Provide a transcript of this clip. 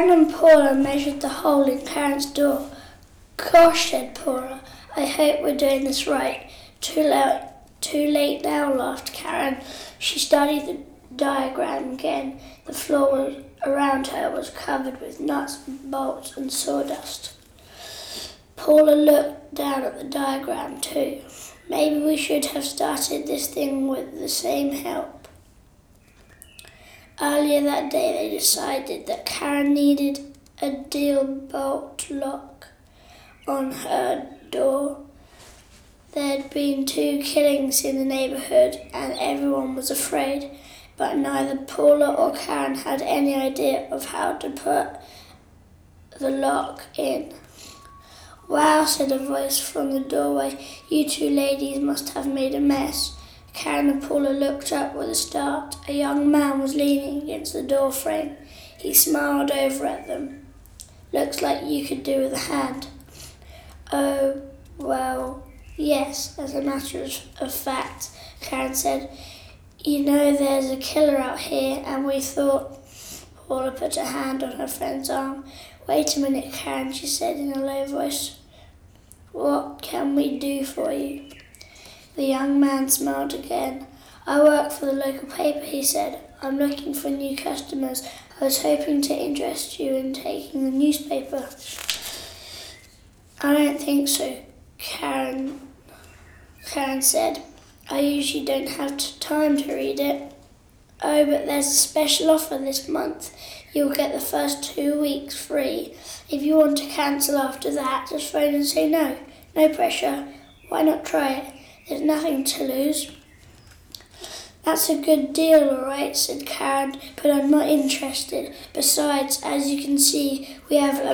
Karen and Paula measured the hole in Karen's door. "Gosh," said Paula, "I hope we're doing this right." Too late now," laughed Karen. She studied the diagram again. The floor around her was covered with nuts, bolts and sawdust. Paula looked down at the diagram too. "Maybe we should have started this thing with the same help." Earlier that day they decided that Karen needed a deal bolt lock on her door. There'd been 2 killings in the neighbourhood and everyone was afraid, but neither Paula or Karen had any idea of how to put the lock in. "Wow," said a voice from the doorway, "you 2 ladies must have made a mess." Karen and Paula looked up with a start. A young man was leaning against the door frame. He smiled over at them. "Looks like you could do with a hand." "Oh, well, yes, as a matter of fact," Karen said. "You know there's a killer out here and we thought..." Paula put a hand on her friend's arm. "Wait a minute, Karen," she said in a low voice. "What can we do for you?" The young man smiled again. "I work for the local paper," he said. "I'm looking for new customers. I was hoping to interest you in taking the newspaper." "I don't think so," Karen said. "I usually don't have time to read it." "Oh, but there's a special offer this month. You'll get the first 2 weeks free. If you want to cancel after that, just phone and say no. No pressure. Why not try it? There's nothing to lose." "That's a good deal, all right," said Karen, "but I'm not interested. Besides, as you can see, we have a